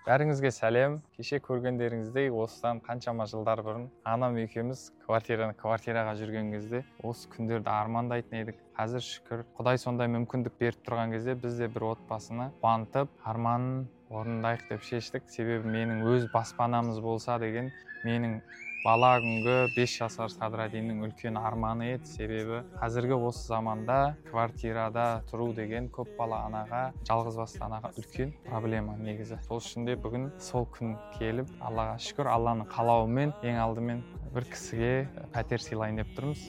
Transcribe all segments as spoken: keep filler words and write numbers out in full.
Бәріңізге сәлем. Кеше көргендеріңіздей, осыдан қаншама жылдар бұрын анам екеуміз квартираны квартираға жүрген кезде осы күндерді армандайтын едік. Қазір шүкір, Құдай сондай мүмкіндік беріп тұрған кезде біз де бір отбасыны қуантып, арманын орындайық деп шештік. Себебі менің өз баспанамыз болса деген, менің бала күнгі бес жасар Садрадиннің үлкен арманы еді. Себебі қазіргі осы заманда квартирада тұру деген көп бала анаға, жалғызбасты анаға үлкен проблема негізі. Сол үшін де бүгін сол күн келіп, Аллаға шүкір, Алланың қалауымен ең алдымен бір кісіге пәтер сыйлайын деп тұрмыз.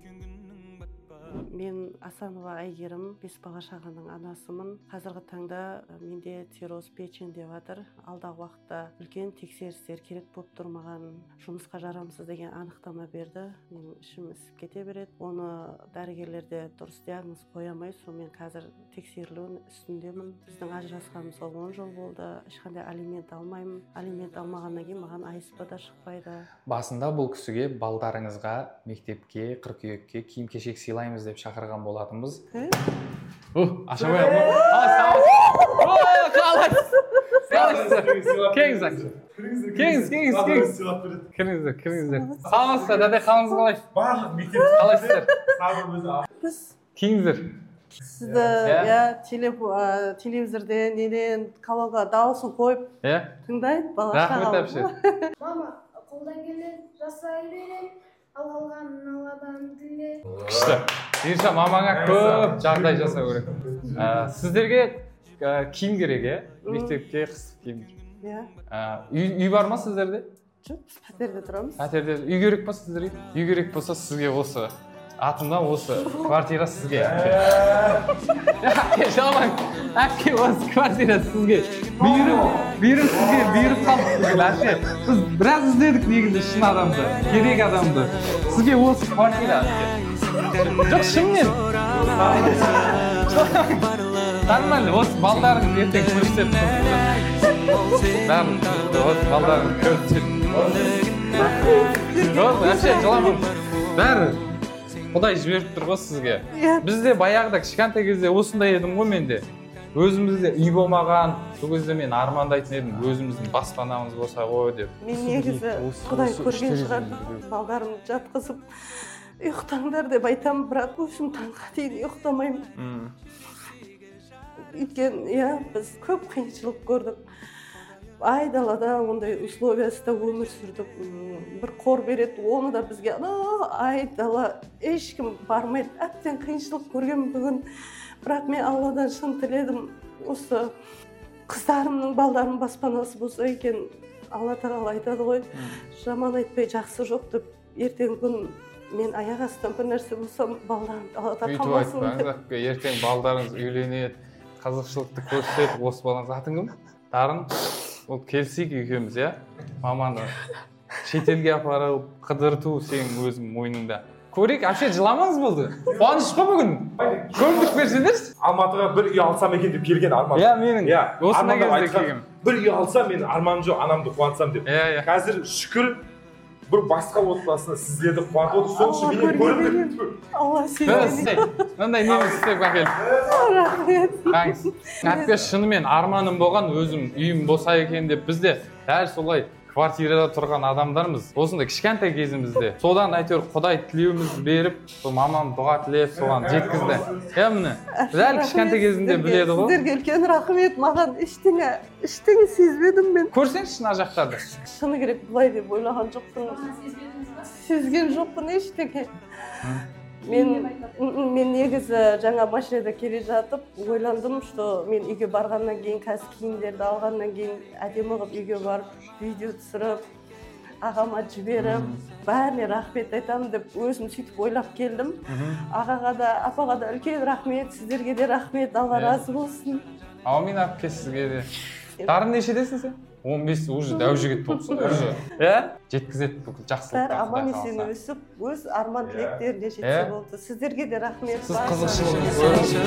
Мен Асанова Айгерім, бес бала шағаның анасымын. Қазіргі таңда менде цирроз печень деп жатыр. Алдағы уақытта үлкен тексерістер керек болып тұрмаған, жұмысқа жарамсыз деген анықтама берді. Менің ішім ісіп кете береді. Оны дәрігерлерде дұрыс диагноз қоя алмай, сонымен қазір тексерілудің үстіндемін. Біздің ажырасқанымызға он жыл болды. Ешқандай алимент алмаймын. Алимент алмағаннан кейін маған АСП да шықпайды. Басында бұл кісіге балдарыңызға мектепке, қыркүйекке киім-кешек сыйлаймыз деп шақырған болатынбыз. Аша қоямын. Келіңіздер. Келіңіз, келіңіз, келіңіз. Кіріңіздер, кіріңіздер. Саламатсыздар, дәде қалыңыз қалай? Барлық мектеп қалайсыздар? Біз Келіңіздер. сізді телевизорден, неден, қалауға дауысын қойып тыңдайды бала шағам. Рахмет әпше. Мама, қолдан келеді, жасай береді. Алғанын Алладан тіле. Күшті. Ерша, мамаңа көп жағдай жасау керек. Сіздерге киім керек, мектепке қысып киім. Үй бар ма сіздерде? Жоқ, біз пәтерде тұрамыз. Пәтерде үй керек па сіздерге? Үй керек болса сізге осы. Атымдан осы квартира сізге. Жалаң, әпке осы квартира сізге. Бүйіріп сізге, бүйіріп қалдық әпке. Біз біраз іздедік негізі шын адамды, керек адамды. Сізге осы квартира. Жоқ, шынмен. Танымайды, осы балдарың ертең көрсетіп тұрды. Бәрін, осы балдарың көрсетіп. Әпше, жыламын. Бәрі. Құдай жіберіп тұр ғой сізге. Бізде баяғыда кішкентай кезде осындай едім ғой менде. Өзімізде үй болмаған, сол кезде мен армандайтын едім, өзіміздің баспанамыз болса ғой деп. Мен негізі Құдай көрген шығар, балдарымды жатқызып, ұйықтаңдар деп айтамын, бірақ өзім таңға дейін ұйықтамаймын. Өйткені, иә, біз көп қиыншылық көрдік. Айдалада ондай условиясында өмір сүрдік. Бір қор береді, оны да бізге айдала ешкім бармайды. Әптен қиыншылық көрген бүгін. Бірақ мен Алладан шын тіледім. Осы қыздарымның, балдарымның баспанасы болса екен, Алла тағала айтады ғой, жаман айтпай жақсы жоқ деп, ертең күн мен аяқ астынан бір нәрсе болсам, балдарым далада қалмасын деп. Өйтіп айтпаңыз, ертең балдарыңыз үйленеді, қызықшылықты көрсетеді, осы балаңыз атын кім? Дарын? Ол келсек екеуміз, иә? Маманы шетелге апарып, қыдырту сенің өзің мойныңда. Көрейік, әпше жыламаңыз болды. Қуаныш қой бүгін. Көрдік берсеңдерсіз. Алматыға бір үй алсам екен деп келген арман. Иә, менің. Осында кезде келгем. Бір үй алсам, мен арманым жоқ, анамды қуантсам деп. Қазір шүкір, бір басқа отбасына сіздерді қуантып отыр. Сол үшін менен көріп тұр. Алла сендеріне. Мындай неміз істеп әкеліп. Рахмет. Қаңыз. Әпке шынымен арманым болған, өзім үйім болса екен деп бізде дәл солай квартирада тұрған адамдармыз. Осындай кішкентай кезімізде. Содан әйтеуір Құдай тілеуімізді беріп, мамам дұға тілеп, соған жеткізді. Иә міне, дәл кішкентай кезінде біледі ғой. Сіздерге үлкен рахмет, маған ештеңе, ештеңе сезбедім мен. Көрсеңші шын жақтарды. Шыны керек бұлай деп ойлаған жоқпын. Сезген жоқпын ештеңе. Мен мен негізі жаңа машинада келе жатып ойландым, что мен үйге барғаннан кейін, қазір киімдерді алғаннан кейін әдемі қылып үйге барып, видео түсіріп, ағама жіберіп, бәріне рахмет айтамын деп өзім сөйтіп ойлап келдім. Ағаға да, апаға да үлкен рахмет, сіздерге де рахмет, Алла разы болсын. Аумин әпке, сізге де. Дарын нешедесің сен? он бес уже дәу жігіт болыпсың уже. Иә? Жеткізеді бүкіл жақсылыққа. Бәрі аман есен өсіп, өз арман тілектеріне жетсе болды. Сіздерге де рахмет. Сіз қызықшылығыңыз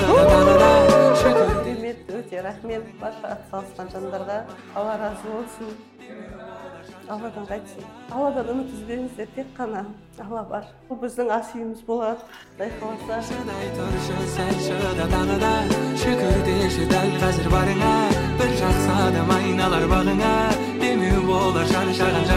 Рахмет, өте рахмет барша атсалысқан жандарға. Алла разы болсын. Алладан қайтсын. Алладан үміт үзбеңіздер, тек қана Алла бар. Бұл біздің ас үйіміз болады. Құдай қаласа. Шүкір деші дәл қазір барыңа. Bir жақсы адам айналар бағыңа, демеу болар шаршаған